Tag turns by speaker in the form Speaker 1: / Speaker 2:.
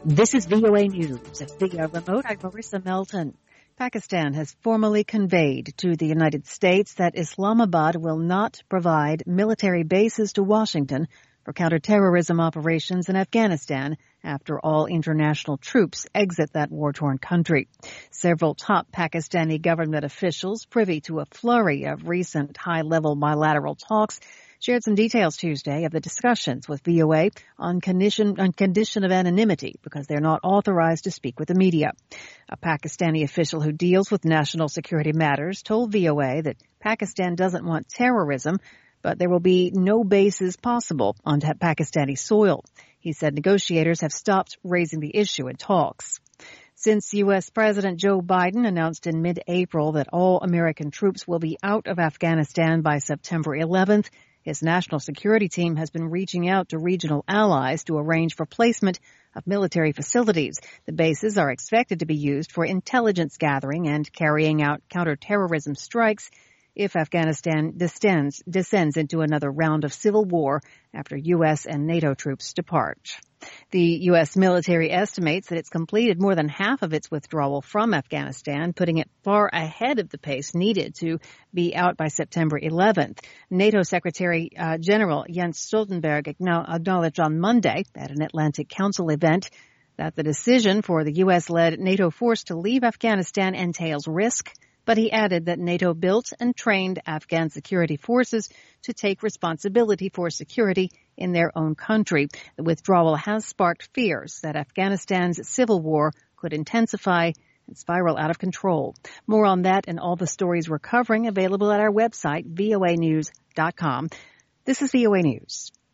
Speaker 1: This is VOA News. Via remote, I'm Marissa Melton. Pakistan has formally conveyed to the United States that Islamabad will not provide military bases to Washington for counterterrorism operations in Afghanistan after all international troops exit that war-torn country. Several top Pakistani government officials privy to a flurry of recent high-level bilateral talks shared some details Tuesday of the discussions with VOA on condition of anonymity because they're not authorized to speak with the media. A Pakistani official who deals with national security matters told VOA that Pakistan doesn't want terrorism, but there will be no bases possible on Pakistani soil. He said negotiators have stopped raising the issue in talks. Since U.S. President Joe Biden announced in mid-April that all American troops will be out of Afghanistan by September 11th, his national security team has been reaching out to regional allies to arrange for placement of military facilities. The bases are expected to be used for intelligence gathering and carrying out counterterrorism strikes if Afghanistan descends into another round of civil war after U.S. and NATO troops depart. The U.S. military estimates that it's completed more than half of its withdrawal from Afghanistan, putting it far ahead of the pace needed to be out by September 11th. NATO Secretary General Jens Stoltenberg acknowledged on Monday at an Atlantic Council event that the decision for the U.S.-led NATO force to leave Afghanistan entails risk, but he added that NATO built and trained Afghan security forces to take responsibility for security in their own country. The withdrawal has sparked fears that Afghanistan's civil war could intensify and spiral out of control. More on that and all the stories we're covering available at our website, voanews.com. This is VOA News.